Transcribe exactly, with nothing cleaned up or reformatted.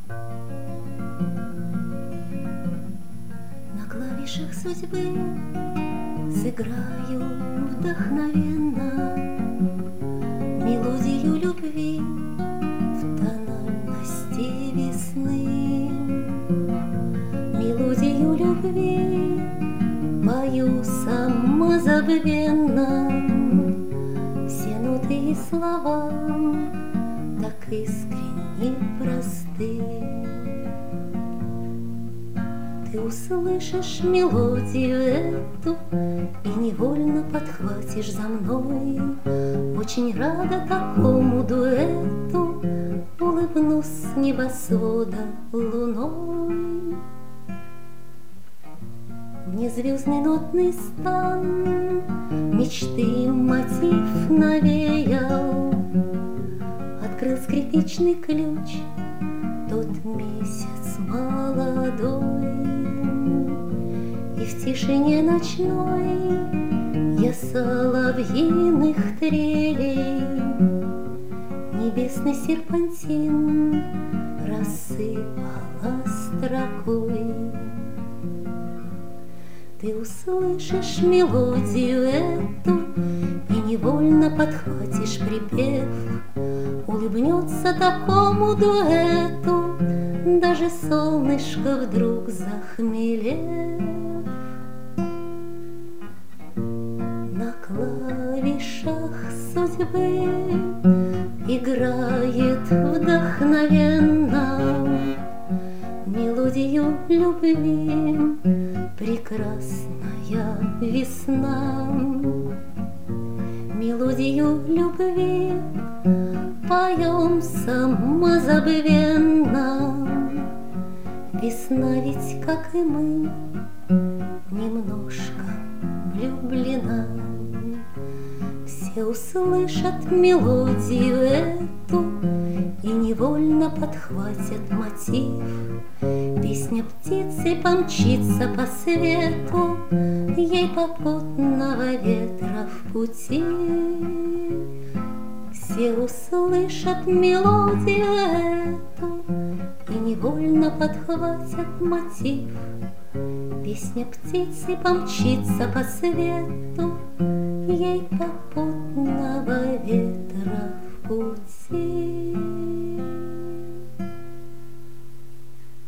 На клавишах судьбы сыграю вдохновенно мелодию любви в тональности весны. Мелодию любви пою самозабвенно, все ноты и слова так искренне просты. Ты услышишь мелодию эту и невольно подхватишь за мной. Очень рада такому дуэту, улыбнусь с небосвода луной. Мне звездный нотный стан мечты мотив навеял. Открыл скрипичный ключ тот месяц молодой, и в тишине ночной я соловьиных трелей небесный серпантин рассыпала строкой. Ты услышишь мелодию эту и невольно подхватишь припев. Улыбнется такому дуэту даже солнышко вдруг захмелев. На клавишах судьбы играет вдохновенно мелодию любви прекрасная весна. Мелодию любви поем самозабвенно. Весна ведь, как и мы, немножко влюблена. Все услышат мелодию эту и невольно подхватят мотив. Песня птицы помчится по свету, ей попутного ветра в пути. Все услышат мелодию эту и невольно подхватят мотив. Песня птицы помчится по свету, ей попутного ветра в путь.